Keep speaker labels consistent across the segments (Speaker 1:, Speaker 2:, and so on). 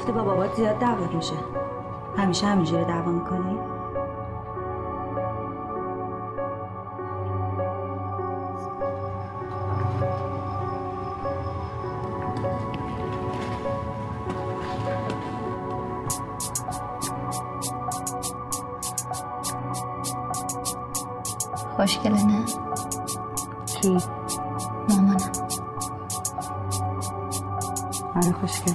Speaker 1: گفتی با بابات زیاد دعوت میشه. همیشه همینجوری دعوا میکنی؟
Speaker 2: خوشگله نه؟
Speaker 1: کی؟
Speaker 2: مامانم.
Speaker 1: آره خوشگل.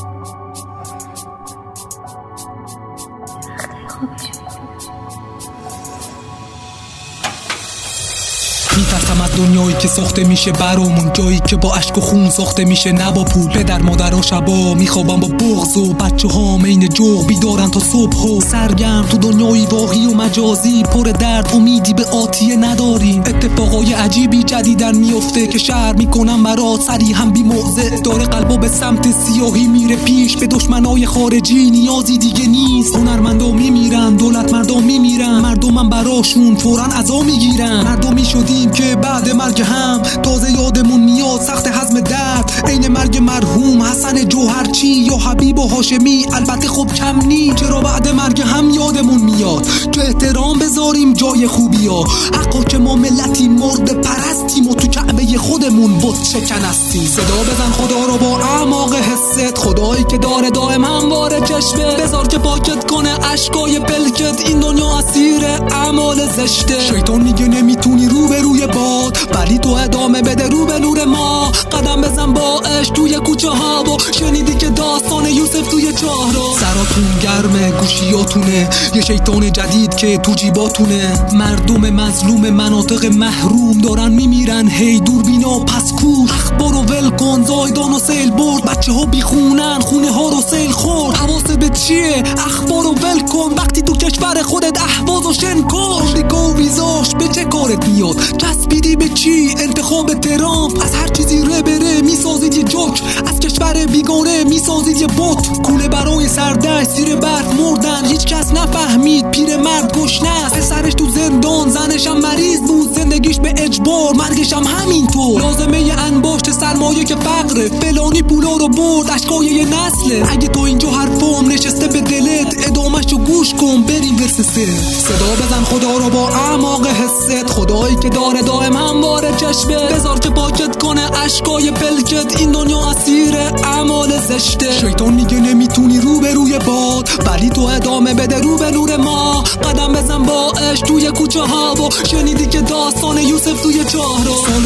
Speaker 3: میترسم از دنیایی که ساخته میشه برامون، جایی که با اشک و خون ساخته میشه نه با پول. پدر مادر و شبا میخوابم با بغض و بچه ها این جغ بیدارن تا صبح و سرگرم تو دنیای واقعی و مجازی پر درد. امیدی به آتیه نداریم، اتفاقای عجیبی جدیدن میفته که شهر میکنم برات سری هم بی موضع. داره قلبا به سمت سیاهی میره پیش، به دشمنای خارجی نیازی دیگه نیست. هنرمندا میمیرن، دولتمردا میمیرن، مردمم براشون فوراً عزا میگیرن. مردمی شدیم که بعد مرگ هم تازه یادمون میاد سخت هضم درد. عین مرگ مرحوم حسن جوهرچی یا حبیب و هاشمی، البته خب کم نی. چرا بعد مرگ هم یادمون میاد که احترام بذاریم جای خوبیا. حقا که ما ملتی مرد پرستیم و تو کعبه خودمون بت شکن هستیم. صدا بزن خدا رو با اعماق حست، خدایی که داره دائم همواره چشمه. بذار که پاکت کنه اشکای پلکت، این دنیا اسیر اعمال زشته. شیطان میگه نمیتونی رو به روی باد، ولی تو ادامه بده رو به نور ما. قدم بزن با عشق توی کوچه ها و شنیدی که داستان یوسف توی چهارراه. سراتون گرمه، گوشیاتونه، یه شیطان جدید که تو جیباتونه. مردم مظلوم مناطق محروم دارن میمیرن، هی دوربینا پس کور. اخبارو ول کن، زایدان و سیل برد، بچه ها بیخونن، خونه ها رو سیل خورد. حواست به چیه؟ اخبارو ول کن، وقتی تو کشور خودت اهواز و شن کن. آمریکا و ویزاش به چه کارت میاد؟ چسبیدی به چی؟ انتخاب ترامپ. از هر چیزی بره میسازید یه جوک، از کشور بیگانه میسازید یه بوت. کوله برای سردشت زیر برف مردن، هیچ کس نفهمید پیرمرد گشنه است. پسرش تو زندان، زنش هم مریض بود، زندگیش به اجبار، مرگش هم همینطور. لازمه انباشت سرمایه که فقره، فلانی پولا رو برد، اشکای یه نسله. اگه تو اینجا حرفام نشسته به دلت، ادامه‌شو گوش کن بریم ورس سه. صدا بزن خدا رو با اعماق حست، خدایی که داره دائم همواره چشمه. بذار که پاکت کنه اشکای پلکت، این دنیا اسیر اعمال زشته. شیطان میگه نمیتونی رو به روی باد، ولی تو ادامه بده رو به نور ما. قدم بزن با عشق توی کوچه ها و شنیدی که داستان یوسف توی چهارراه. سال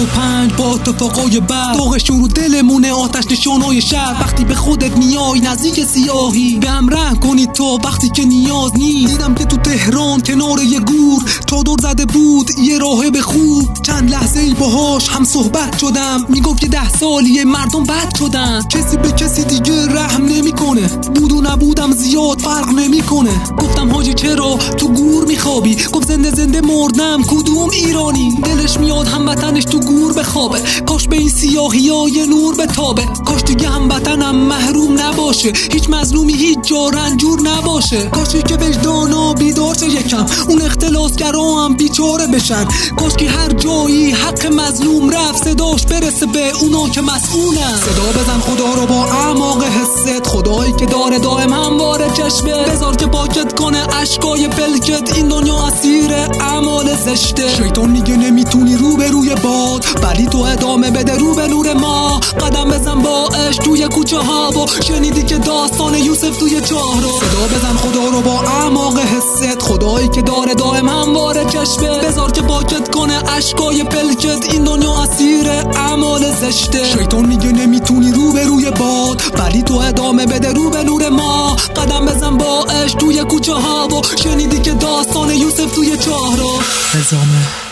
Speaker 3: 95 با اتفاقای بد، داغش رو دلمونه، آتش نشانای شهر. وقتی به خودت میای نزدیک سیاهی، به هم رحم کنی تو وقتی که نیاز نیست. دیدم که تو تهران کنار یه گور چادر زده بود یه راهب خوب. چند لحظه ای باهاش هم صحبت شدم، میگفت که 10 سالیه مردم بد شدن، کسی به کسی دیگه رحم نمیکنه. بود و نبودم زیاد فرق نمیکنه. گفتم حاجی چرا تو گور میخوابی؟ گفت زنده زنده مردم، کدوم ایرانی؟ دلش میاد هموطنش تو گور بخوابه، کاش به این سیاهی‌ها یه نور بتابه. کاش دیگه هموطنم محروم نباشه، هیچ مظلومی هیچ جا رنجور نباشه. کاشی که وجدانا بیدار شه یکم، اون اختلاسگرا هم بیچاره بشن. کاش که هر جایی حق مظلوم رفت، صداش برسه به اونا که مسئولن. صدا بزن خدا رو با اعماق حست، خدایی که داره دائم همواره چشمه. بذار که پاکت کنه اشکای پلکت، این دنیا اسیر اعمال زشته. شیطان میگه نمیتونی رو به روی باد، ولی تو ادامه بده رو به نور ما. قدم بزن با عشق توی کوچه ها و شنیدی که داستان یوسف توی چهارراه. صدا بزن خدا رو با اعماق حست، خدایی که داره دائم همواره چشمه. بذار که پاکت کنه اشکای پلکت، این دنیا اسیر اعمال زشته. شیطان میگه نمیتونی رو به روی باد، ولی تو ادامه بده رو به نور ما. قدم بزن با عشق توی کوچه ها و شنیدی که داستان یوسف توی چهارراه.
Speaker 4: ادامه